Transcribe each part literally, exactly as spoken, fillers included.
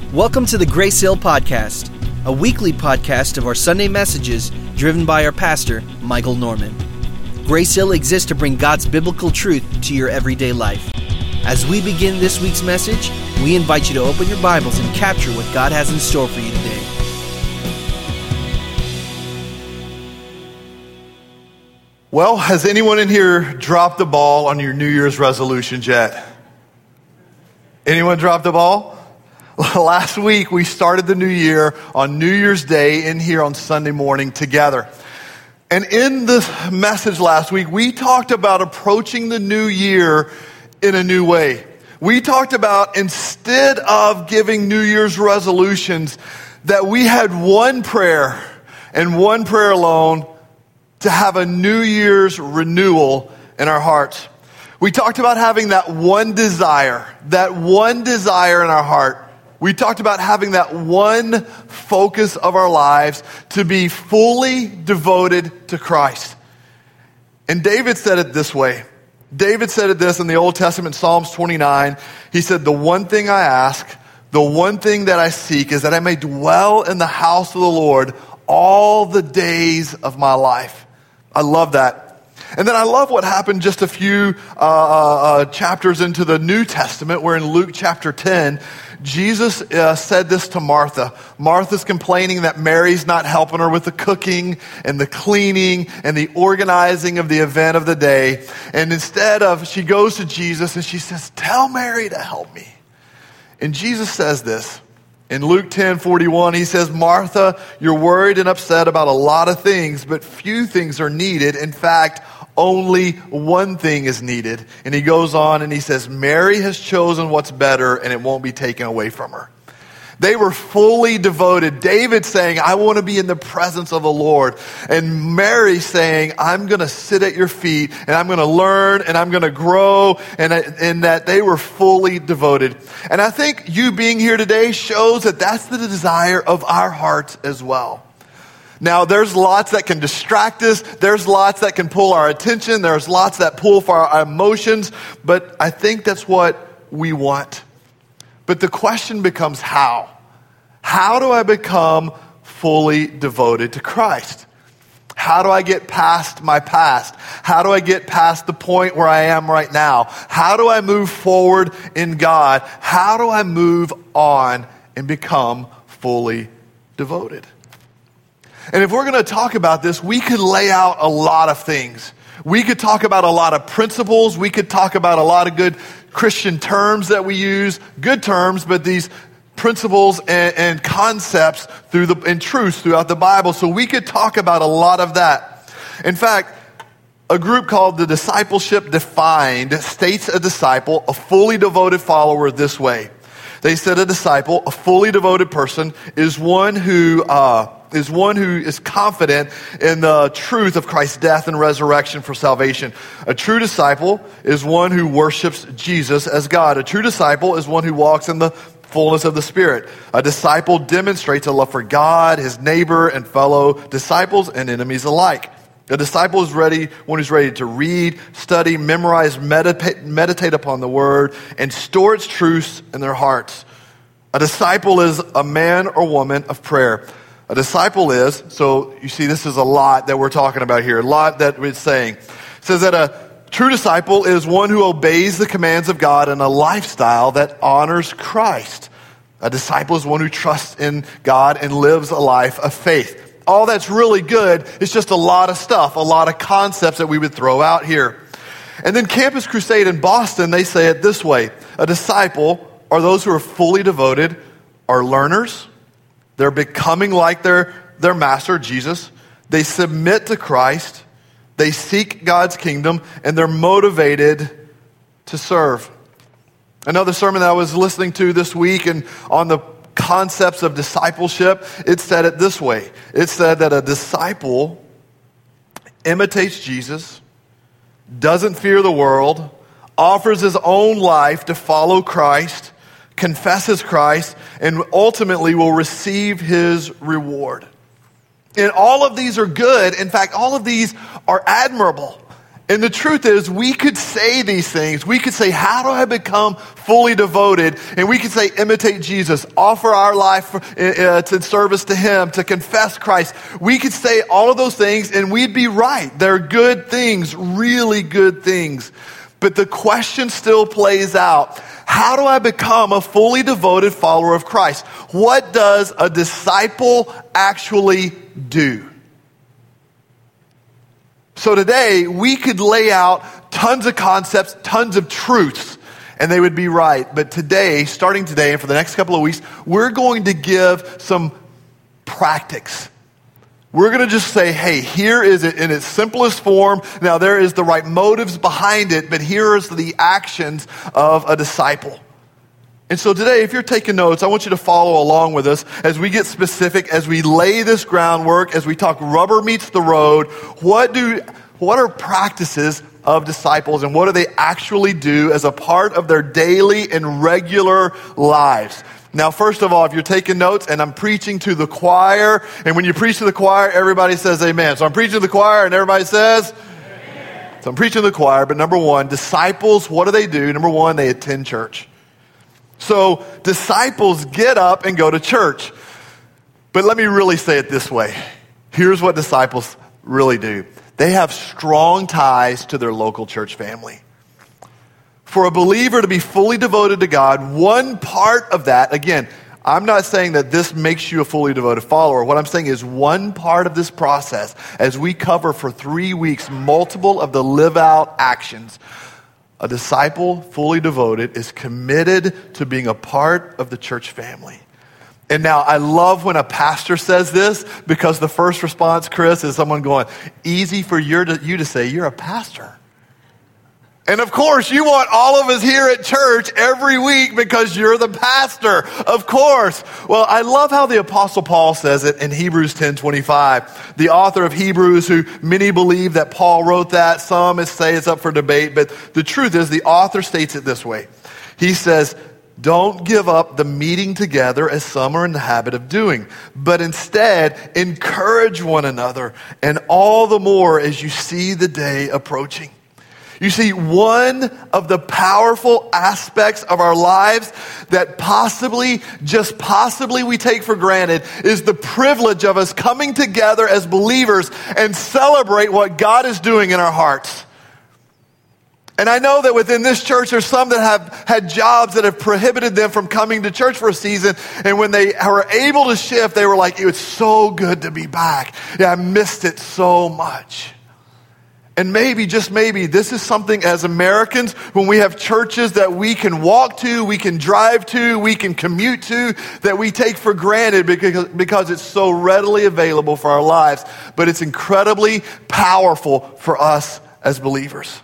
Welcome to the Grace Hill Podcast, a weekly podcast of our Sunday messages driven by our pastor, Michael Norman. Grace Hill exists to bring God's biblical truth to your everyday life. As we begin this week's message, we invite you to open your Bibles and capture what God has in store for you today. Well, has anyone in here dropped the ball on your New Year's resolutions yet? Anyone dropped the ball? Last week, we started the new year on New Year's Day in here on Sunday morning together. And in this message last week, we talked about approaching the new year in a new way. We talked about instead of giving New Year's resolutions, that we had one prayer and one prayer alone to have a New Year's renewal in our hearts. We talked about having that one desire, that one desire in our heart. We talked about having that one focus of our lives to be fully devoted to Christ. And David said it this way. David said it this in the Old Testament, Psalms twenty-nine. He said, "The one thing I ask, the one thing that I seek is that I may dwell in the house of the Lord all the days of my life." I love that. And then I love what happened just a few uh, uh, chapters into the New Testament, where in Luke chapter ten, Jesus uh, said this to Martha. Martha's complaining that Mary's not helping her with the cooking and the cleaning and the organizing of the event of the day. And instead of, she goes to Jesus and she says, "Tell Mary to help me." And Jesus says this. In Luke ten forty-one, he says, "Martha, you're worried and upset about a lot of things, but few things are needed. In fact, only one thing is needed." And he goes on and he says, "Mary has chosen what's better and it won't be taken away from her." They were fully devoted. David saying, "I want to be in the presence of the Lord." And Mary saying, "I'm going to sit at your feet and I'm going to learn and I'm going to grow." And, and that they were fully devoted. And I think you being here today shows that that's the desire of our hearts as well. Now, there's lots that can distract us. There's lots that can pull our attention. There's lots that pull for our emotions. But I think that's what we want. But the question becomes how? How do I become fully devoted to Christ? How do I get past my past? How do I get past the point where I am right now? How do I move forward in God? How do I move on and become fully devoted? And if we're going to talk about this, we could lay out a lot of things. We could talk about a lot of principles. We could talk about a lot of good Christian terms that we use, good terms, but these principles and, and concepts through the and truths throughout the Bible. So we could talk about a lot of that. In fact, a group called the Discipleship Defined states a disciple, a fully devoted follower, this way. They said a disciple, a fully devoted person, is one who uh, is one who is confident in the truth of Christ's death and resurrection for salvation. A true disciple is one who worships Jesus as God. A true disciple is one who walks in the fullness of the Spirit. A disciple demonstrates a love for God, his neighbor, and fellow disciples and enemies alike. A disciple is ready, one who's ready to read, study, memorize, meditate, meditate upon the word, and store its truths in their hearts. A disciple is a man or woman of prayer. A disciple is, so you see this is a lot that we're talking about here, a lot that it's saying. It says that a true disciple is one who obeys the commands of God in a lifestyle that honors Christ. A disciple is one who trusts in God and lives a life of faith. All that's really good. It's just a lot of stuff, a lot of concepts that we would throw out here. And then Campus Crusade in Boston, they say it this way. A disciple are those who are fully devoted, are learners. They're becoming like their, their master, Jesus. They submit to Christ. They seek God's kingdom, and they're motivated to serve. Another sermon that I was listening to this week and on the concepts of discipleship, it said it this way. It said that a disciple imitates Jesus, doesn't fear the world, offers his own life to follow Christ, confesses Christ, and ultimately will receive his reward. And all of these are good. In fact, all of these are admirable. And the truth is, we could say these things. We could say, how do I become fully devoted? And we could say, imitate Jesus, offer our life uh, to service to him, to confess Christ. We could say all of those things and we'd be right. They're good things, really good things. But the question still plays out. How do I become a fully devoted follower of Christ? What does a disciple actually do? So today, we could lay out tons of concepts, tons of truths, and they would be right. But today, starting today and for the next couple of weeks, we're going to give some practics. We're going to just say, hey, here is it in its simplest form. Now, there is the right motives behind it, but here is the actions of a disciple. And so today, if you're taking notes, I want you to follow along with us as we get specific, as we lay this groundwork, as we talk rubber meets the road. What do, what are practices of disciples and what do they actually do as a part of their daily and regular lives? Now, first of all, if you're taking notes and I'm preaching to the choir, and when you preach to the choir, everybody says amen. So I'm preaching to the choir and everybody says amen. So I'm preaching to the choir, but number one, disciples, what do they do? Number one, they attend church. So disciples get up and go to church. But let me really say it this way. Here's what disciples really do. They have strong ties to their local church family. For a believer to be fully devoted to God, one part of that, again, I'm not saying that this makes you a fully devoted follower. What I'm saying is one part of this process, as we cover for three weeks, multiple of the live out actions. A disciple, fully devoted, is committed to being a part of the church family. And now I love when a pastor says this because the first response, Chris, is someone going, easy for you to, you to say, you're a pastor. And of course, you want all of us here at church every week because you're the pastor. Of course. Well, I love how the Apostle Paul says it in Hebrews ten twenty-five. The author of Hebrews, who many believe that Paul wrote that. Some say it's up for debate. But the truth is, the author states it this way. He says, don't give up the meeting together as some are in the habit of doing, but instead encourage one another, and all the more as you see the day approaching. You see, one of the powerful aspects of our lives that possibly, just possibly we take for granted is the privilege of us coming together as believers and celebrate what God is doing in our hearts. And I know that within this church, there's some that have had jobs that have prohibited them from coming to church for a season. And when they were able to shift, they were like, it was so good to be back. Yeah, I missed it so much. And maybe, just maybe, this is something as Americans, when we have churches that we can walk to, we can drive to, we can commute to, that we take for granted because, because it's so readily available for our lives. But it's incredibly powerful for us as believers.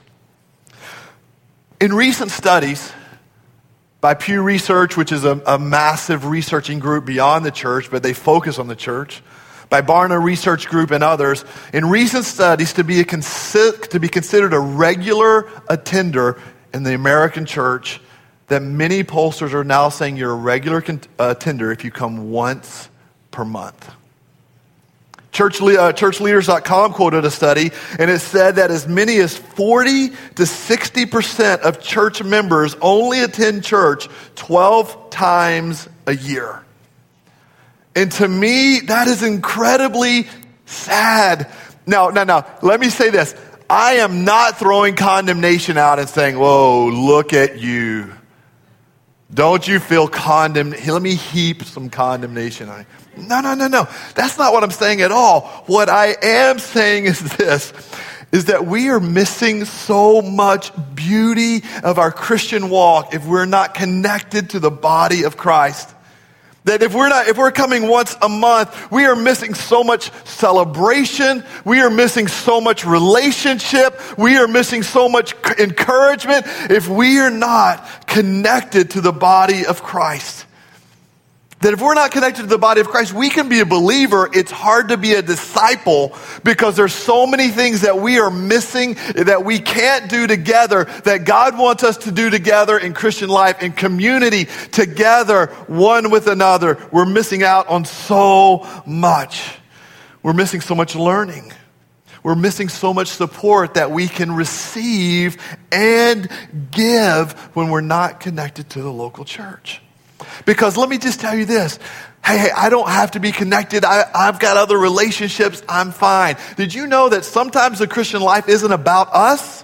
In recent studies by Pew Research, which is a, a massive researching group beyond the church, but they focus on the church, by Barna Research Group and others, in recent studies, to be, a consi- to be considered a regular attender in the American church, that many pollsters are now saying you're a regular con- uh, attender if you come once per month. Church, uh, churchleaders dot com quoted a study, and it said that as many as forty to sixty percent of church members only attend church twelve times a year. And to me, that is incredibly sad. Now, now, now, let me say this. I am not throwing condemnation out and saying, whoa, look at you. Don't you feel condemned? Let me heap some condemnation on you. No, no, no, no. That's not what I'm saying at all. What I am saying is this, is that we are missing so much beauty of our Christian walk if we're not connected to the body of Christ. That if we're not, if we're coming once a month, we are missing so much celebration. We are missing so much relationship. We are missing so much encouragement if we are not connected to the body of Christ. That if we're not connected to the body of Christ, we can be a believer. It's hard to be a disciple because there's so many things that we are missing that we can't do together that God wants us to do together in Christian life, in community, together, one with another. We're missing out on so much. We're missing so much learning. we're missing so much support that we can receive and give when we're not connected to the local church. Because let me just tell you this. Hey, hey, I don't have to be connected. I, I've got other relationships. I'm fine. Did you know that sometimes the Christian life isn't about us?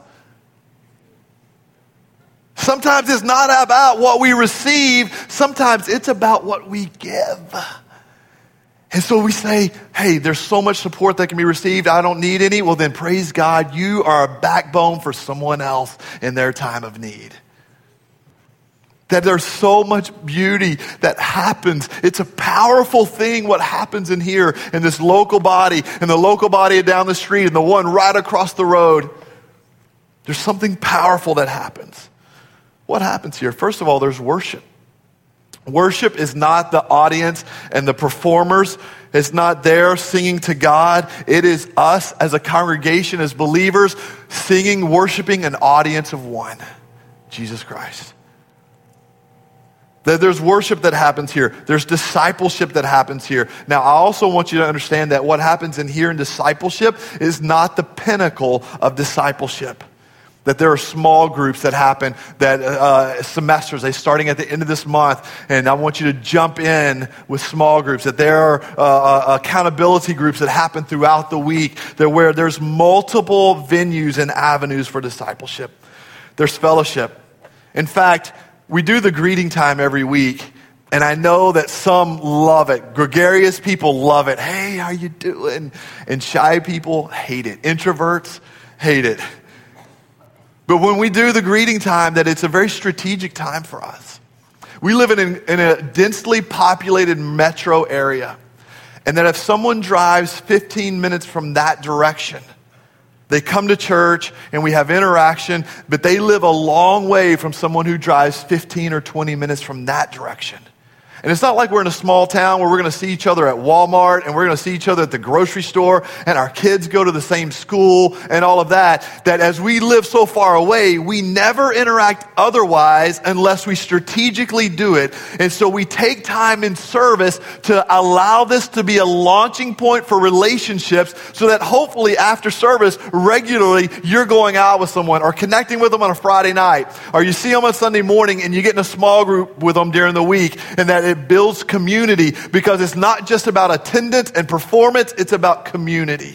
Sometimes it's not about what we receive. Sometimes it's about what we give. And so we say, hey, there's so much support that can be received. I don't need any. Well, then praise God. You are a backbone for someone else in their time of need. That there's so much beauty that happens. It's a powerful thing what happens in here in this local body and the local body down the street and the one right across the road. There's something powerful that happens. What happens here? First of all, there's worship. Worship is not the audience and the performers. It's not there singing to God. It is us as a congregation, as believers, singing, worshiping an audience of one, Jesus Christ. There's worship that happens here. There's discipleship that happens here. Now, I also want you to understand that what happens in here in discipleship is not the pinnacle of discipleship. That there are small groups that happen, that uh, semesters, they starting at the end of this month, and I want you to jump in with small groups. That there are uh, accountability groups that happen throughout the week, that where there's multiple venues and avenues for discipleship. There's fellowship. In fact, we do the greeting time every week, and I know that some love it. Gregarious people love it. Hey, how you doing? And shy people hate it. Introverts hate it. But when we do the greeting time, that it's a very strategic time for us. We live in, in a densely populated metro area, and that if someone drives fifteen minutes from that direction, they come to church and we have interaction, but they live a long way from someone who drives fifteen or twenty minutes from that direction. And it's not like we're in a small town where we're going to see each other at Walmart and we're going to see each other at the grocery store and our kids go to the same school and all of that, that as we live so far away, we never interact otherwise unless we strategically do it. And so we take time in service to allow this to be a launching point for relationships so that hopefully after service, regularly, you're going out with someone or connecting with them on a Friday night, or you see them on Sunday morning and you get in a small group with them during the week, and that it builds community, because it's not just about attendance and performance, it's about community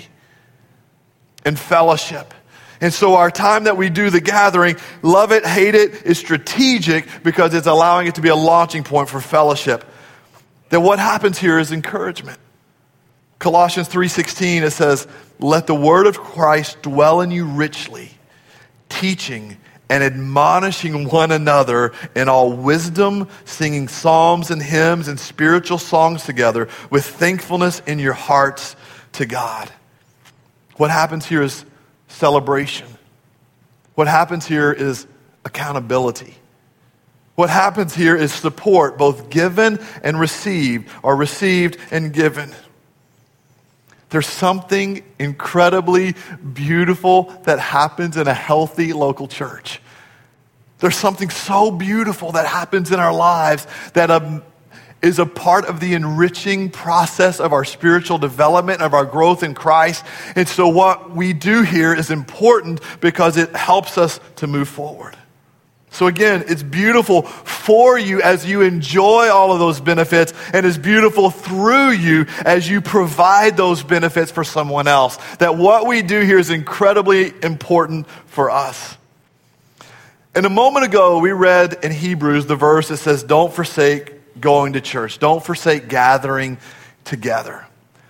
and fellowship. And so our time that we do the gathering, love it, hate it, is strategic because it's allowing it to be a launching point for fellowship. Then what happens here is encouragement. Colossians three sixteen, it says, let the word of Christ dwell in you richly, teaching and admonishing one another in all wisdom, singing psalms and hymns and spiritual songs together with thankfulness in your hearts to God. What happens here is celebration. What happens here is accountability. What happens here is support, both given and received, or received and given. There's something incredibly beautiful that happens in a healthy local church. There's something so beautiful that happens in our lives that um, is a part of the enriching process of our spiritual development, of our growth in Christ. And so what we do here is important because it helps us to move forward. So again, it's beautiful for you as you enjoy all of those benefits, and it's beautiful through you as you provide those benefits for someone else. That what we do here is incredibly important for us. And a moment ago, we read in Hebrews the verse that says, don't forsake going to church. Don't forsake gathering together.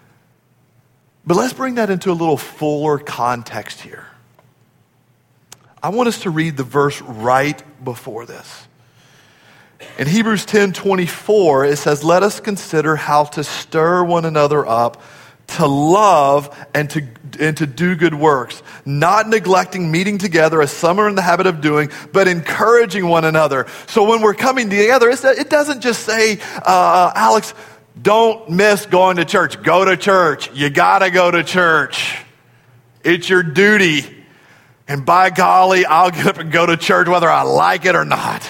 But let's bring that into a little fuller context here. I want us to read the verse right before this. In Hebrews ten twenty-four, it says, let us consider how to stir one another up to love and to, and to do good works, not neglecting meeting together as some are in the habit of doing, but encouraging one another. So when we're coming together, it's, it doesn't just say, uh, Alex, don't miss going to church. Go to church. You got to go to church. It's your duty. And by golly, I'll get up and go to church whether I like it or not.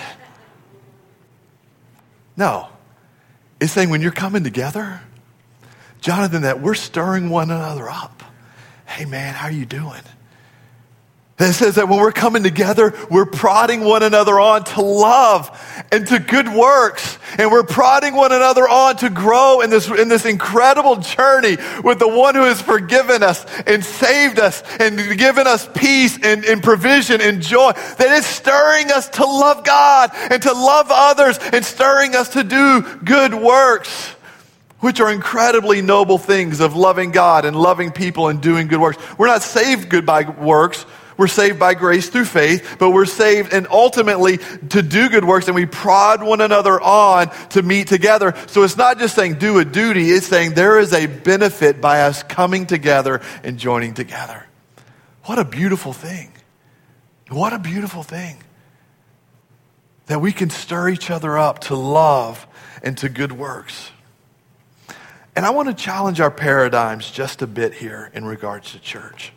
No. It's saying when you're coming together, Jonathan, that we're stirring one another up. hey man, how are you doing? It says that when we're coming together, we're prodding one another on to love and to good works. And we're prodding one another on to grow in this, in this incredible journey with the one who has forgiven us and saved us and given us peace and, and provision and joy. That is stirring us to love God and to love others and stirring us to do good works, which are incredibly noble things of loving God and loving people and doing good works. We're not saved good by works. We're saved by grace through faith, but we're saved and ultimately to do good works, and we prod one another on to meet together. So it's not just saying do a duty, it's saying there is a benefit by us coming together and joining together. What a beautiful thing. What a beautiful thing. That we can stir each other up to love and to good works. And I want to challenge our paradigms just a bit here in regards to church.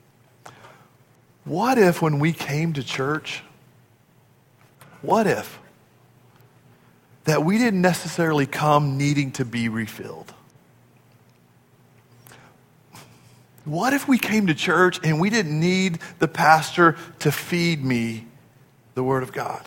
What if when we came to church, what if that we didn't necessarily come needing to be refilled? What if we came to church and we didn't need the pastor to feed me the Word of God?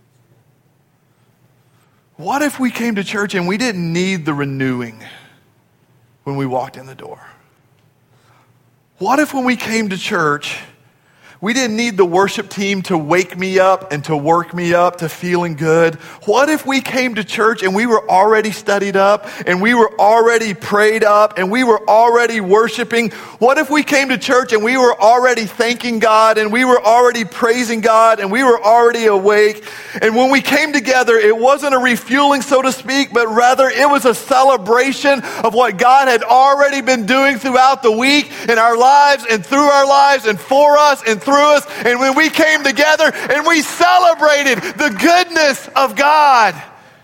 What if we came to church and we didn't need the renewing when we walked in the door? What if when we came to church, we didn't need the worship team to wake me up and to work me up to feeling good? What if we came to church and we were already studied up and we were already prayed up and we were already worshiping? What if we came to church and we were already thanking God and we were already praising God and we were already awake? And when we came together, it wasn't a refueling, so to speak, but rather it was a celebration of what God had already been doing throughout the week in our lives and through our lives and for us and through us. And when we came together and we celebrated the goodness of God.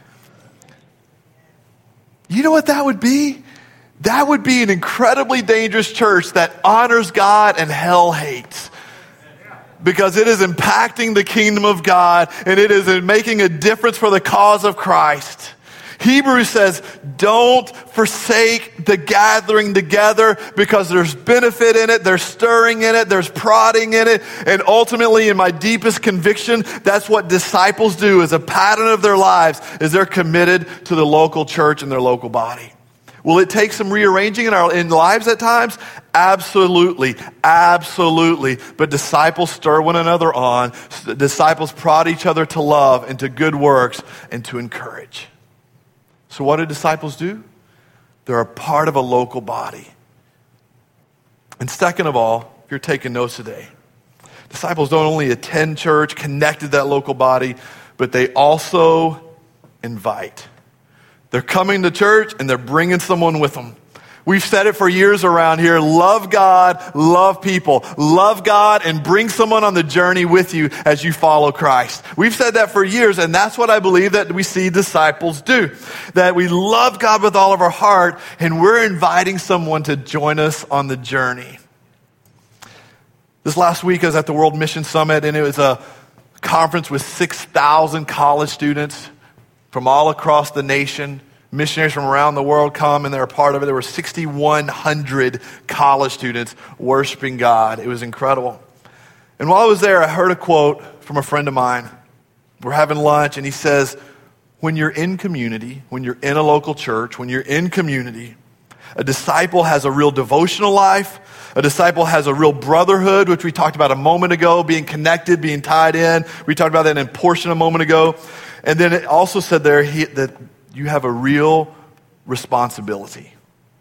You know what that would be? That would be an incredibly dangerous church that honors God and hell hates. Because it is impacting the kingdom of God and it is making a difference for the cause of Christ. Hebrews says, don't forsake the gathering together because there's benefit in it, there's stirring in it, there's prodding in it, and ultimately, in my deepest conviction, that's what disciples do as a pattern of their lives, is they're committed to the local church and their local body. Will it take some rearranging in our in lives at times? Absolutely, absolutely. But disciples stir one another on. Disciples prod each other to love and to good works and to encourage. So what do disciples do? They're a part of a local body. And second of all, if you're taking notes today, disciples don't only attend church, connected to that local body, but they also invite. They're coming to church and they're bringing someone with them. We've said it for years around here. Love God, love people. Love God and bring someone on the journey with you as you follow Christ. We've said that for years, and that's what I believe that we see disciples do. That we love God with all of our heart, and we're inviting someone to join us on the journey. This last week I was at the World Mission Summit, and it was a conference with six thousand college students from all across the nation. Missionaries from around the world come and they're a part of it. There were six thousand one hundred college students worshiping God. It was incredible. And while I was there, I heard a quote from a friend of mine. We're having lunch and he says, when you're in community, when you're in a local church, when you're in community, a disciple has a real devotional life. A disciple has a real brotherhood, which we talked about a moment ago, being connected, being tied in. We talked about that in portion a moment ago. And then it also said there he, that you have a real responsibility.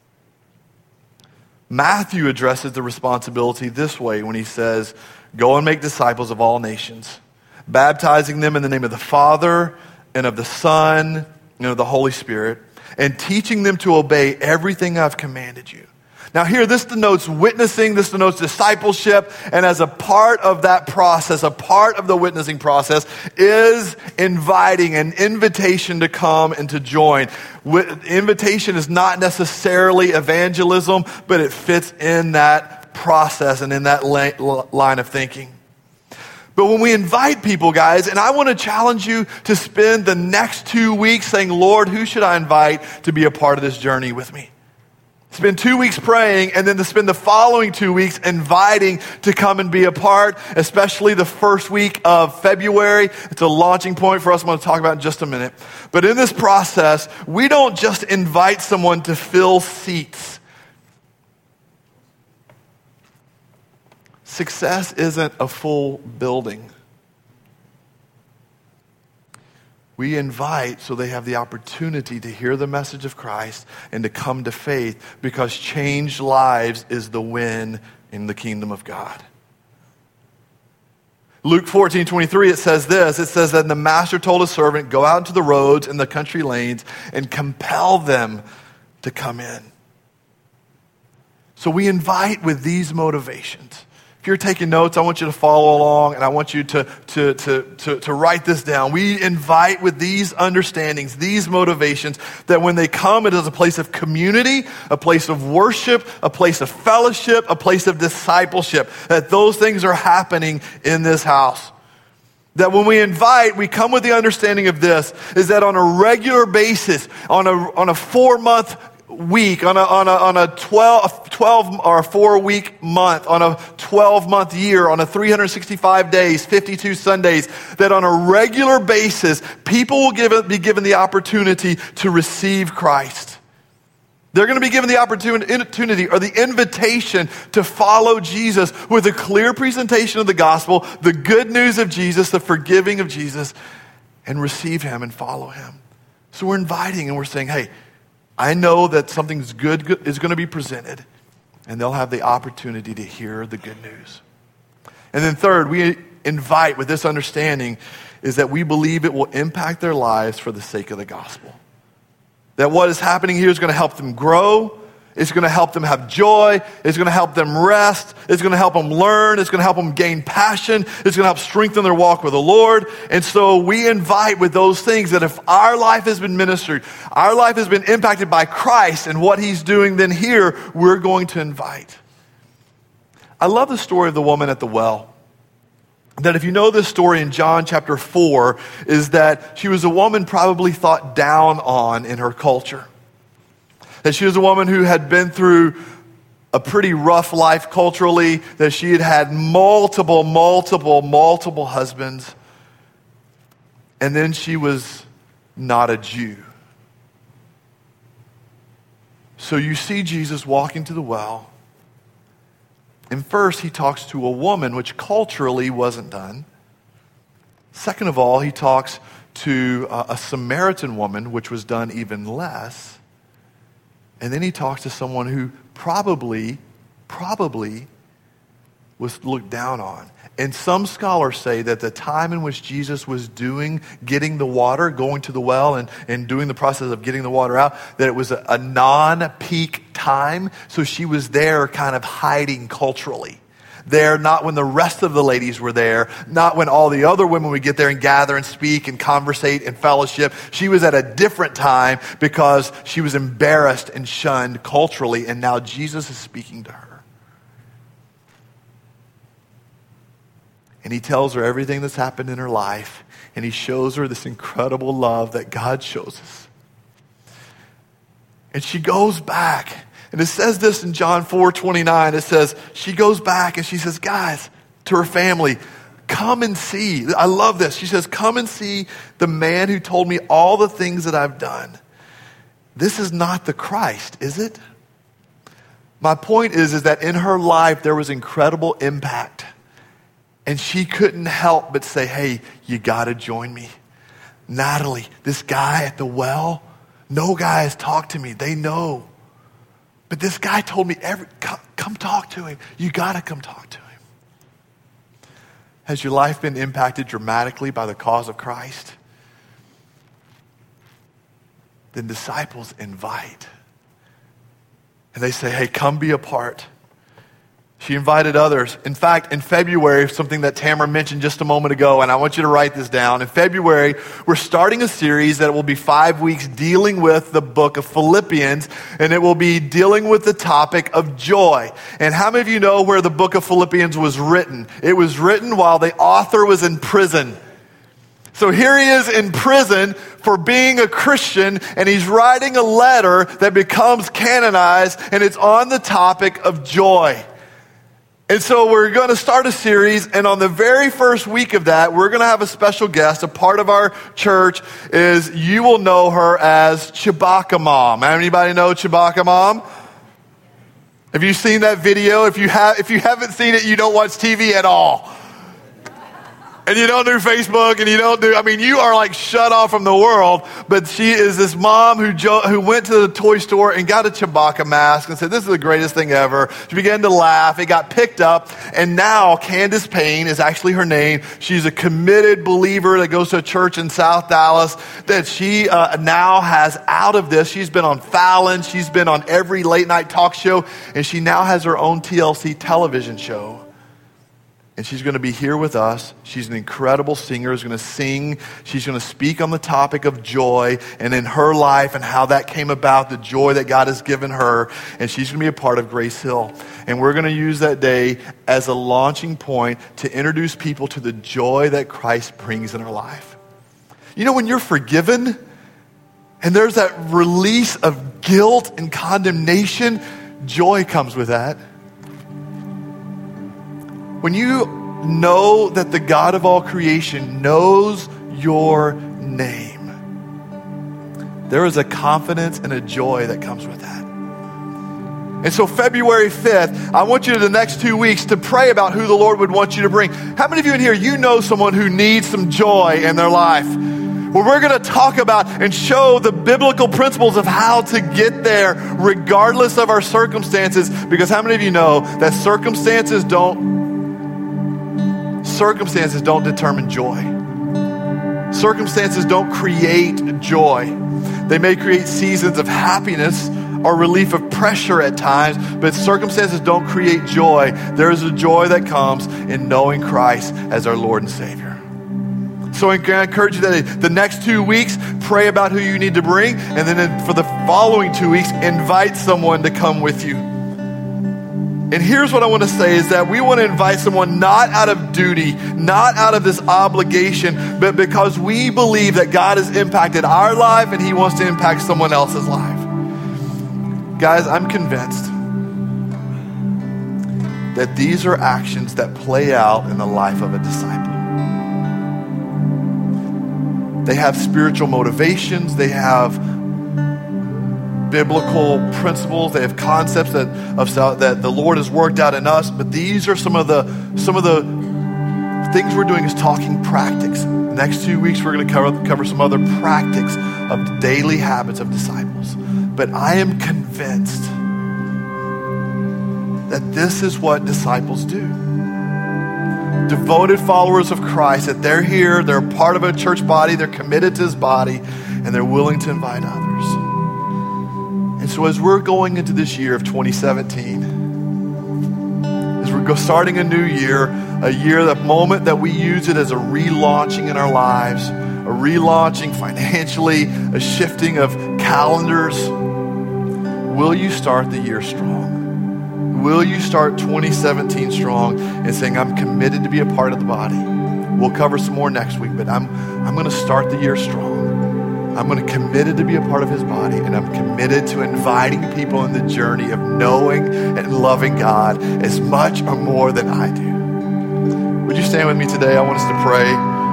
Matthew addresses the responsibility this way when he says, go and make disciples of all nations, baptizing them in the name of the Father and of the Son and of the Holy Spirit, and teaching them to obey everything I've commanded you. Now here, this denotes witnessing, this denotes discipleship, and as a part of that process, a part of the witnessing process is inviting, an invitation to come and to join. Invitation is not necessarily evangelism, but it fits in that process and in that line of thinking. But when we invite people, guys, and I want to challenge you to spend the next two weeks saying, Lord, who should I invite to be a part of this journey with me? Spend two weeks praying, and then to spend the following two weeks inviting to come and be a part, especially the first week of February. It's a launching point for us. I'm going to talk about it in just a minute. But in this process, we don't just invite someone to fill seats. Success isn't a full building. We invite so they have the opportunity to hear the message of Christ and to come to faith, because changed lives is the win in the kingdom of God. Luke fourteen twenty-three, it says this. It says that the master told his servant, go out into the roads and the country lanes and compel them to come in. So we invite with these motivations. If you're taking notes, I want you to follow along, and I want you to, to, to, to, to write this down. We invite with these understandings, these motivations, that when they come, it is a place of community, a place of worship, a place of fellowship, a place of discipleship, that those things are happening in this house. That when we invite, we come with the understanding of this, is that on a regular basis, on a, on a four-month week, on a, on a, on a twelve, twelve or a four week month, on a twelve month year, on a three hundred sixty-five days, fifty-two Sundays, that on a regular basis, people will give, be given the opportunity to receive Christ. They're going to be given the opportunity or the invitation to follow Jesus with a clear presentation of the gospel, the good news of Jesus, the forgiving of Jesus, and receive him and follow him. So we're inviting and we're saying, hey, I know that something's good is going to be presented, and they'll have the opportunity to hear the good news. And then third, we invite with this understanding is that we believe it will impact their lives for the sake of the gospel. That what is happening here is going to help them grow. It's going to help them have joy. It's going to help them rest. It's going to help them learn. It's going to help them gain passion. It's going to help strengthen their walk with the Lord. And so we invite with those things that if our life has been ministered, our life has been impacted by Christ and what he's doing, then here we're going to invite. I love the story of the woman at the well. That if you know this story in John chapter four, is that she was a woman probably thought down on in her culture. That she was a woman who had been through a pretty rough life culturally, that she had had multiple, multiple, multiple husbands, and then she was not a Jew. So you see Jesus walking to the well, and first he talks to a woman, which culturally wasn't done. Second of all, he talks to a Samaritan woman, which was done even less. And then he talks to someone who probably, probably was looked down on. And some scholars say that the time in which Jesus was doing, getting the water, going to the well and, and doing the process of getting the water out, that it was a, a non-peak time. So she was there kind of hiding culturally. There, not when the rest of the ladies were there, not when all the other women would get there and gather and speak and conversate and fellowship. She was at a different time because she was embarrassed and shunned culturally, and now Jesus is speaking to her. And he tells her everything that's happened in her life, and he shows her this incredible love that God shows us. And she goes back. And it says this in John four twenty-nine. It says, she goes back and she says, guys, to her family, come and see. I love this. She says, come and see the man who told me all the things that I've done. This is not the Christ, is it? My point is, is that in her life, there was incredible impact. And she couldn't help but say, hey, you got to join me. Natalie, this guy at the well, no guy has talked to me. They know. But this guy told me, every, come, come talk to him. You got to come talk to him. Has your life been impacted dramatically by the cause of Christ? Then disciples invite. And they say, hey, come be a part. She invited others. In fact, in February, something that Tamara mentioned just a moment ago, and I want you to write this down. In February, we're starting a series that will be five weeks dealing with the book of Philippians, and it will be dealing with the topic of joy. And how many of you know where the book of Philippians was written? It was written while the author was in prison. So here he is in prison for being a Christian, and he's writing a letter that becomes canonized, and it's on the topic of joy. And so we're going to start a series, and on the very first week of that, we're going to have a special guest. A part of our church is, you will know her as Chewbacca Mom. Anybody know Chewbacca Mom? Have you seen that video? If you have, if you haven't seen it, you don't watch T V at all. And you don't do Facebook, and you don't do, I mean, you are like shut off from the world. But she is this mom who jo- who went to the toy store and got a Chewbacca mask and said, this is the greatest thing ever. She began to laugh. It got picked up. And now Candace Payne is actually her name. She's a committed believer that goes to a church in South Dallas that she uh, now has out of this. She's been on Fallon. She's been on every late night talk show. And she now has her own T L C television show. And she's going to be here with us. She's an incredible singer, is going to sing. She's going to speak on the topic of joy and in her life and how that came about, the joy that God has given her. And she's going to be a part of Grace Hill. And we're going to use that day as a launching point to introduce people to the joy that Christ brings in our life. You know, when you're forgiven and there's that release of guilt and condemnation, joy comes with that. When you know that the God of all creation knows your name, there is a confidence and a joy that comes with that. And so February fifth, I want you to the next two weeks to pray about who the Lord would want you to bring. How many of you in here, you know someone who needs some joy in their life? Well, we're going to talk about and show the biblical principles of how to get there regardless of our circumstances. Because how many of you know that circumstances don't Circumstances don't determine joy. Circumstances don't create joy. They may create seasons of happiness or relief of pressure at times, but circumstances don't create joy. There is a joy that comes in knowing Christ as our Lord and Savior. So I encourage you that the next two weeks, pray about who you need to bring, and then for the following two weeks, invite someone to come with you. And here's what I want to say is that we want to invite someone not out of duty, not out of this obligation, but because we believe that God has impacted our life and he wants to impact someone else's life. Guys, I'm convinced that these are actions that play out in the life of a disciple. They have spiritual motivations. They have biblical principles. They have concepts that of that the Lord has worked out in us. But these are some of the some of the things we're doing is talking practice. Next two weeks we're going to cover cover some other practice of daily habits of disciples. But I am convinced that this is what disciples do. Devoted followers of Christ, that they're here, they're part of a church body, they're committed to his body, and they're willing to invite others. And so as we're going into this year of twenty seventeen, as we're starting a new year, a year, that moment that we use it as a relaunching in our lives, a relaunching financially, a shifting of calendars, will you start the year strong? Will you start twenty seventeen strong and saying, I'm committed to be a part of the body? We'll cover some more next week, but I'm, I'm going to start the year strong. I'm going to committed to be a part of his body, and I'm committed to inviting people in the journey of knowing and loving God as much or more than I do. Would you stand with me today? I want us to pray.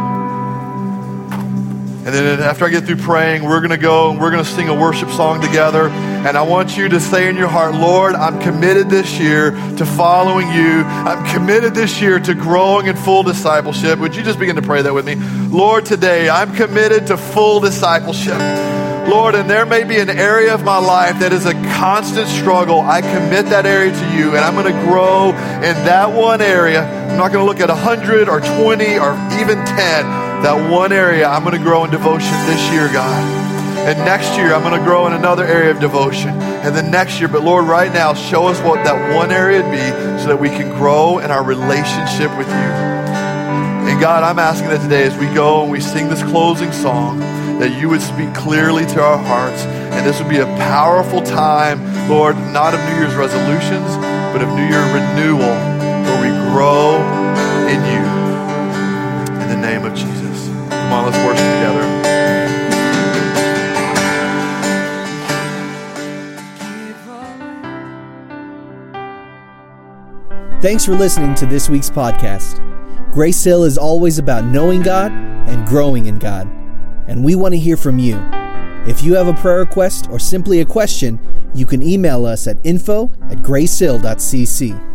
And then after I get through praying, we're going to go and we're going to sing a worship song together. And I want you to say in your heart, Lord, I'm committed this year to following you. I'm committed this year to growing in full discipleship. Would you just begin to pray that with me? Lord, today I'm committed to full discipleship. Lord, and there may be an area of my life that is a constant struggle. I commit that area to you, and I'm going to grow in that one area. I'm not going to look at one hundred or twenty or even ten. That one area, I'm going to grow in devotion this year, God. And next year, I'm going to grow in another area of devotion. And then next year, but Lord, right now, show us what that one area would be so that we can grow in our relationship with you. And God, I'm asking that today as we go and we sing this closing song, that you would speak clearly to our hearts. And this would be a powerful time, Lord, not of New Year's resolutions, but of New Year renewal, where we grow in you. In the name of Jesus. Come on, let's worship together. Thanks for listening to this week's podcast. Grace Hill is always about knowing God and growing in God. And we want to hear from you. If you have a prayer request or simply a question, you can email us at info at gracehill dot c c.